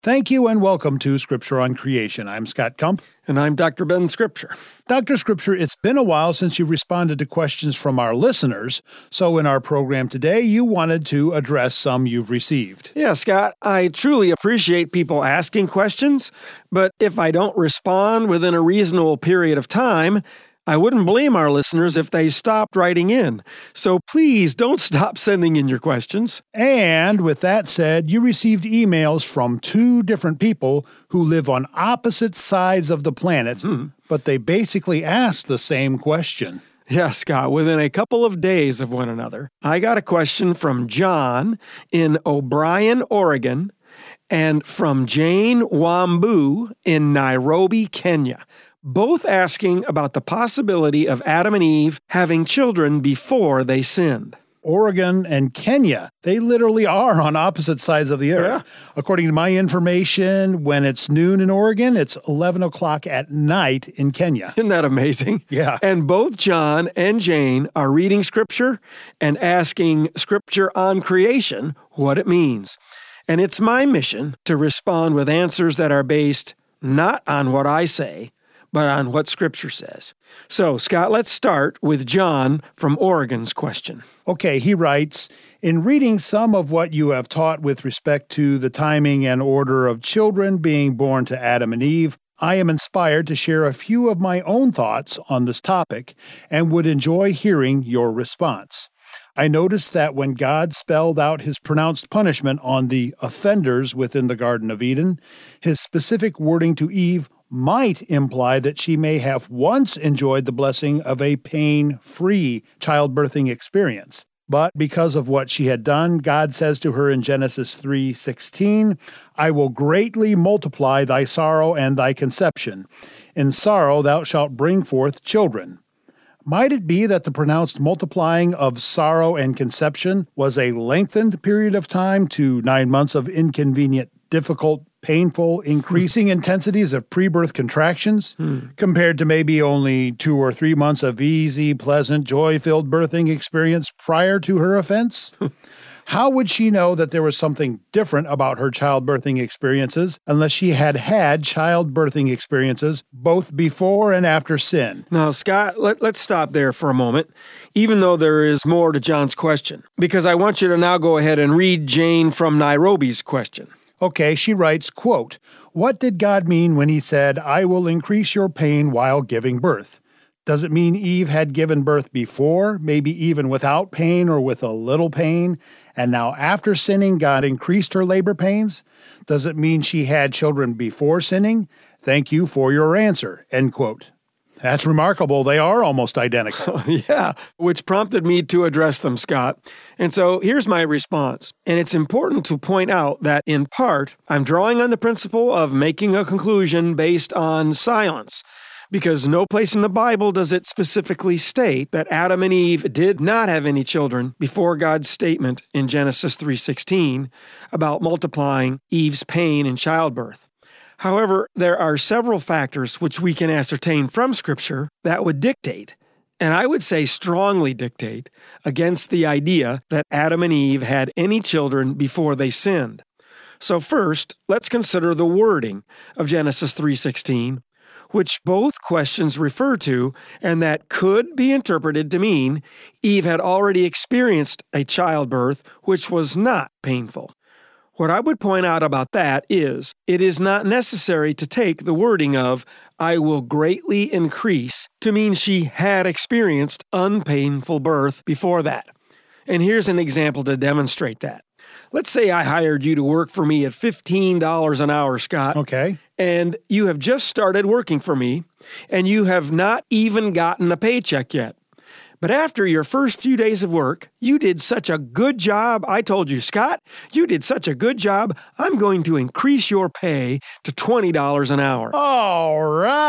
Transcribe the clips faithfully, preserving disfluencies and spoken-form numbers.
Thank you and welcome to Scripture on Creation. I'm Scott Kump. And I'm Doctor Ben Scripture. Doctor Scripture, it's been a while since you've responded to questions from our listeners, so in our program today, you wanted to address some you've received. Yeah, Scott, I truly appreciate people asking questions, but if I don't respond within a reasonable period of time, I wouldn't blame our listeners if they stopped writing in. So please don't stop sending in your questions. And with that said, you received emails from two different people who live on opposite sides of the planet, mm-hmm. but they basically asked the same question. Yeah, Scott, within a couple of days of one another, I got a question from John in O'Brien, Oregon, and from Jane Wambu in Nairobi, Kenya. Both asking about the possibility of Adam and Eve having children before they sinned. Oregon and Kenya, they literally are on opposite sides of the earth. Yeah. According to my information, when it's noon in Oregon, it's eleven o'clock at night in Kenya. Isn't that amazing? Yeah. And both John and Jane are reading Scripture and asking Scripture on creation what it means. And it's my mission to respond with answers that are based not on what I say, but on what Scripture says. So, Scott, let's start with John from Oregon's question. Okay, he writes, in reading some of what you have taught with respect to the timing and order of children being born to Adam and Eve, I am inspired to share a few of my own thoughts on this topic and would enjoy hearing your response. I noticed that when God spelled out his pronounced punishment on the offenders within the Garden of Eden, his specific wording to Eve might imply that she may have once enjoyed the blessing of a pain-free childbirthing experience. But because of what she had done, God says to her in Genesis three sixteen, I will greatly multiply thy sorrow and thy conception. In sorrow thou shalt bring forth children. Might it be that the pronounced multiplying of sorrow and conception was a lengthened period of time to nine months of inconvenient, difficult, painful, increasing intensities of pre-birth contractions hmm. compared to maybe only two or three months of easy, pleasant, joy-filled birthing experience prior to her offense? How would she know that there was something different about her childbirthing experiences unless she had had childbirthing experiences both before and after sin? Now, Scott, let, let's stop there for a moment, even though there is more to John's question, because I want you to now go ahead and read Jane from Nairobi's question. Okay, she writes, quote, what did God mean when he said, I will increase your pain while giving birth? Does it mean Eve had given birth before, maybe even without pain or with a little pain, and now after sinning, God increased her labor pains? Does it mean she had children before sinning? Thank you for your answer, end quote. That's remarkable. They are almost identical. Yeah, which prompted me to address them, Scott. And so here's my response. And it's important to point out that, in part, I'm drawing on the principle of making a conclusion based on silence, because no place in the Bible does it specifically state that Adam and Eve did not have any children before God's statement in Genesis three sixteen about multiplying Eve's pain in childbirth. However, there are several factors which we can ascertain from Scripture that would dictate, and I would say strongly dictate, against the idea that Adam and Eve had any children before they sinned. So first, let's consider the wording of Genesis three sixteen, which both questions refer to, and that could be interpreted to mean Eve had already experienced a childbirth which was not painful. What I would point out about that is, it is not necessary to take the wording of, I will greatly increase, to mean she had experienced unpainful birth before that. And here's an example to demonstrate that. Let's say I hired you to work for me at fifteen dollars an hour, Scott. Okay. And you have just started working for me, and you have not even gotten a paycheck yet. But after your first few days of work, you did such a good job. I told you, Scott, you did such a good job, I'm going to increase your pay to twenty dollars an hour. All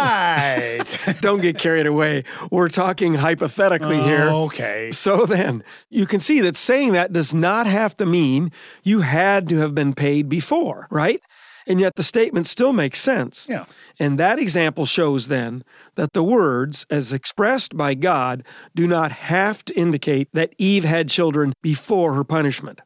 right. Don't get carried away. We're talking hypothetically here. Okay. So then, you can see that saying that does not have to mean you had to have been paid before, right? And yet the statement still makes sense. Yeah. And that example shows then that the words, as expressed by God, do not have to indicate that Eve had children before her punishment.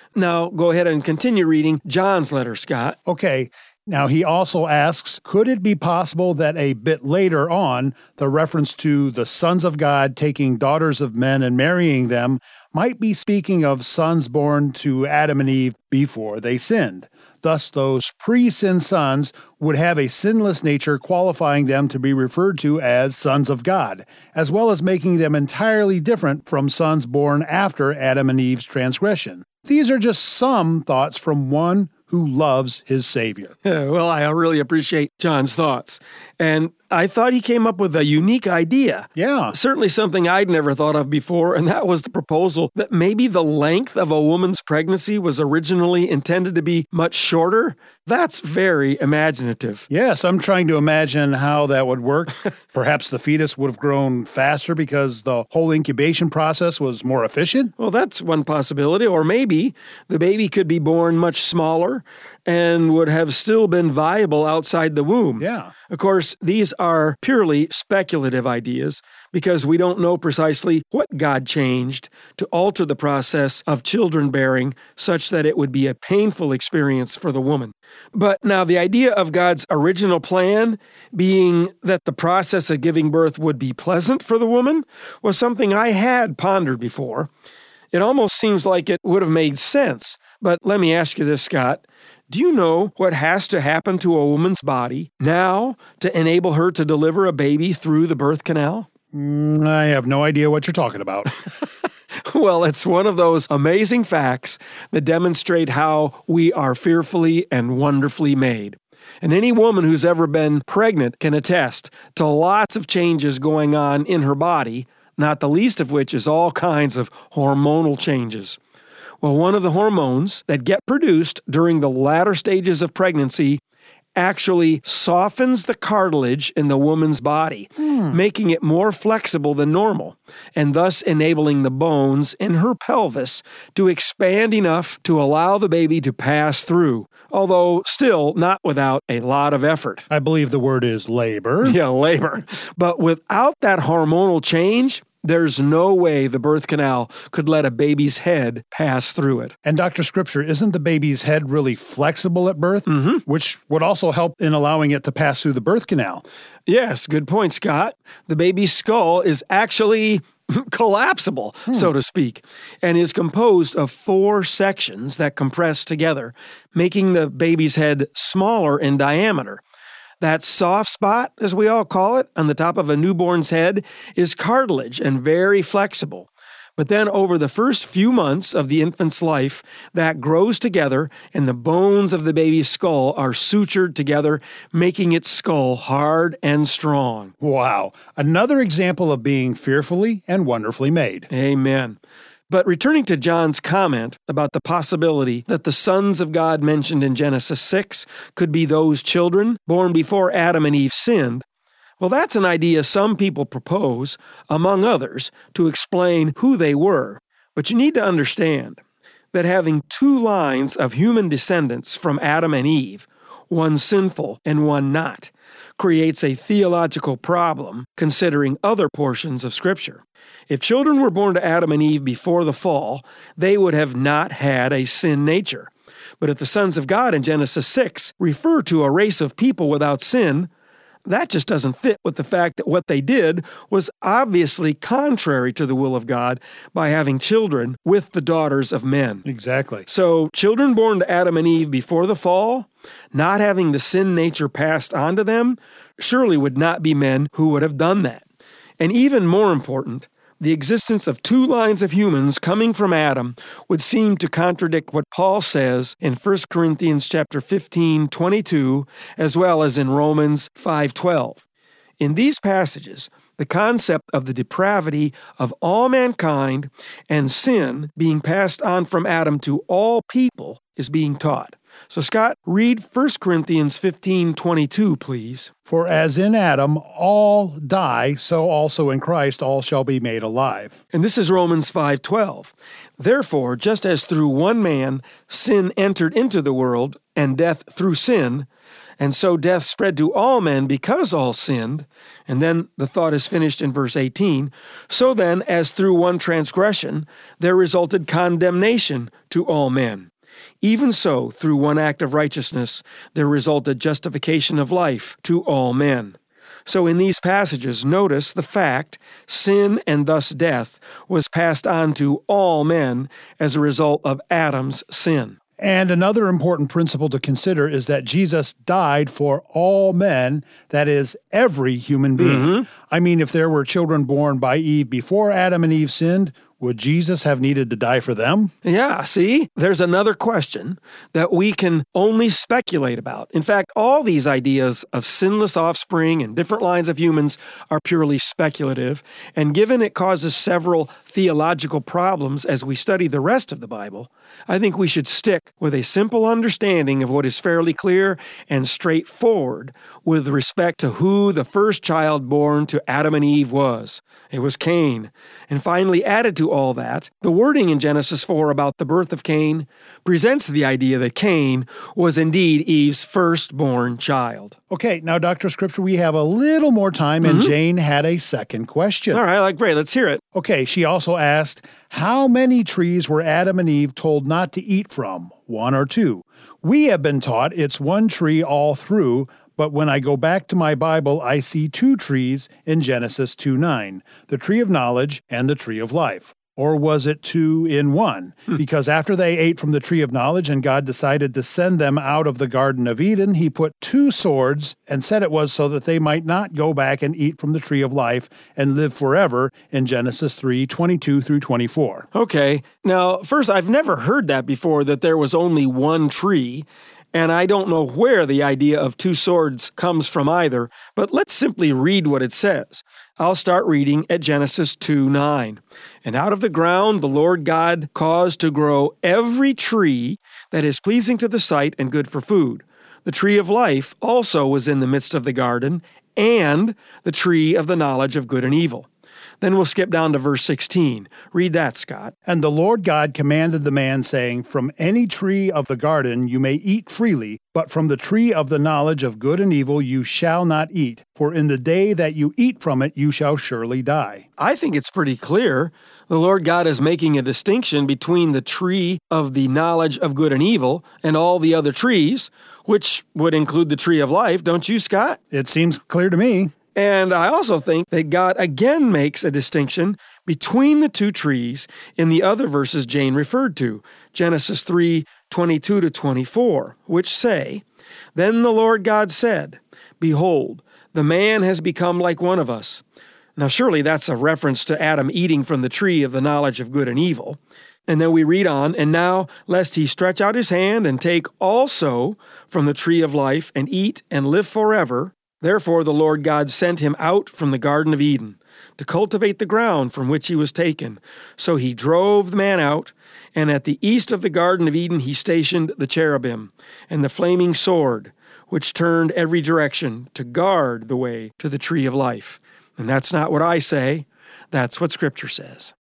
Now, go ahead and continue reading John's letter, Scott. Okay. Now, he also asks, could it be possible that a bit later on, the reference to the sons of God taking daughters of men and marrying them might be speaking of sons born to Adam and Eve before they sinned? Thus, those pre-sin sons would have a sinless nature, qualifying them to be referred to as sons of God, as well as making them entirely different from sons born after Adam and Eve's transgression. These are just some thoughts from one who loves his Savior. Yeah, well, I really appreciate John's thoughts. And I thought he came up with a unique idea. Yeah. Certainly something I'd never thought of before, and that was the proposal that maybe the length of a woman's pregnancy was originally intended to be much shorter. That's very imaginative. Yes, I'm trying to imagine how that would work. Perhaps the fetus would have grown faster because the whole incubation process was more efficient? Well, that's one possibility. Or maybe the baby could be born much smaller and would have still been viable outside the womb. Yeah. Of course, these are purely speculative ideas because we don't know precisely what God changed to alter the process of children bearing such that it would be a painful experience for the woman. But now the idea of God's original plan being that the process of giving birth would be pleasant for the woman was something I had pondered before. It almost seems like it would have made sense. But let me ask you this, Scott. Do you know what has to happen to a woman's body now to enable her to deliver a baby through the birth canal? Mm, I have no idea what you're talking about. Well, it's one of those amazing facts that demonstrate how we are fearfully and wonderfully made. And any woman who's ever been pregnant can attest to lots of changes going on in her body, not the least of which is all kinds of hormonal changes. Well, one of the hormones that get produced during the latter stages of pregnancy actually softens the cartilage in the woman's body, hmm. making it more flexible than normal, and thus enabling the bones in her pelvis to expand enough to allow the baby to pass through, although still not without a lot of effort. I believe the word is labor. Yeah, labor. But without that hormonal change, there's no way the birth canal could let a baby's head pass through it. And Doctor Scripture, isn't the baby's head really flexible at birth, mm-hmm. which would also help in allowing it to pass through the birth canal? Yes, good point, Scott. The baby's skull is actually collapsible, hmm. so to speak, and is composed of four sections that compress together, making the baby's head smaller in diameter. That soft spot, as we all call it, on the top of a newborn's head is cartilage and very flexible. But then over the first few months of the infant's life, that grows together and the bones of the baby's skull are sutured together, making its skull hard and strong. Wow. Another example of being fearfully and wonderfully made. Amen. But returning to John's comment about the possibility that the sons of God mentioned in Genesis six could be those children born before Adam and Eve sinned, well, that's an idea some people propose, among others, to explain who they were. But you need to understand that having two lines of human descendants from Adam and Eve, one sinful and one not, creates a theological problem considering other portions of Scripture. If children were born to Adam and Eve before the fall, they would have not had a sin nature. But if the sons of God in Genesis six refer to a race of people without sin, that just doesn't fit with the fact that what they did was obviously contrary to the will of God by having children with the daughters of men. Exactly. So children born to Adam and Eve before the fall, not having the sin nature passed on to them, surely would not be men who would have done that. And even more important, the existence of two lines of humans coming from Adam would seem to contradict what Paul says in First Corinthians chapter fifteen, twenty-two, as well as in Romans five twelve. In these passages, the concept of the depravity of all mankind and sin being passed on from Adam to all people is being taught. So, Scott, read First Corinthians fifteen twenty-two, please. For as in Adam all die, so also in Christ all shall be made alive. And this is Romans five twelve. Therefore, just as through one man sin entered into the world, and death through sin, and so death spread to all men because all sinned. And then the thought is finished in verse eighteen. So then, as through one transgression, there resulted condemnation to all men, even so, through one act of righteousness, there resulted justification of life to all men. So in these passages, notice the fact sin and thus death was passed on to all men as a result of Adam's sin. And another important principle to consider is that Jesus died for all men, that is, every human being. Mm-hmm. I mean, if there were children born by Eve before Adam and Eve sinned, would Jesus have needed to die for them? Yeah, see, there's another question that we can only speculate about. In fact, all these ideas of sinless offspring and different lines of humans are purely speculative, and given it causes several theological problems as we study the rest of the Bible, I think we should stick with a simple understanding of what is fairly clear and straightforward with respect to who the first child born to Adam and Eve was. It was Cain. And finally, added to all that, the wording in Genesis four about the birth of Cain presents the idea that Cain was indeed Eve's firstborn child. Okay, now, Doctor Scripture, we have a little more time, and Mm-hmm. Jane had a second question. All right, like, great, let's hear it. Okay, she also asked, how many trees were Adam and Eve told not to eat from? One or two? We have been taught it's one tree all through, but when I go back to my Bible, I see two trees in Genesis two nine, the tree of knowledge and the tree of life. Or was it two in one? Hmm. Because after they ate from the tree of knowledge and God decided to send them out of the Garden of Eden, he put two swords and said it was so that they might not go back and eat from the tree of life and live forever in Genesis three twenty-two through twenty-four. Okay, now, first, I've never heard that before, that there was only one tree. And I don't know where the idea of two swords comes from either, but let's simply read what it says. I'll start reading at Genesis two nine. And out of the ground the Lord God caused to grow every tree that is pleasing to the sight and good for food. The tree of life also was in the midst of the garden, and the tree of the knowledge of good and evil. Then we'll skip down to verse sixteen. Read that, Scott. And the Lord God commanded the man, saying, from any tree of the garden you may eat freely, but from the tree of the knowledge of good and evil you shall not eat, for in the day that you eat from it you shall surely die. I think it's pretty clear. The Lord God is making a distinction between the tree of the knowledge of good and evil and all the other trees, which would include the tree of life, don't you, Scott? It seems clear to me. And I also think that God again makes a distinction between the two trees in the other verses Jane referred to, Genesis three twenty-two to twenty-four, which say, Then the Lord God said, Behold, the man has become like one of us. Now surely that's a reference to Adam eating from the tree of the knowledge of good and evil. And then we read on, And now, lest he stretch out his hand and take also from the tree of life and eat and live forever, therefore the Lord God sent him out from the Garden of Eden to cultivate the ground from which he was taken. So he drove the man out, and at the east of the Garden of Eden he stationed the cherubim and the flaming sword, which turned every direction to guard the way to the tree of life. And that's not what I say, that's what Scripture says.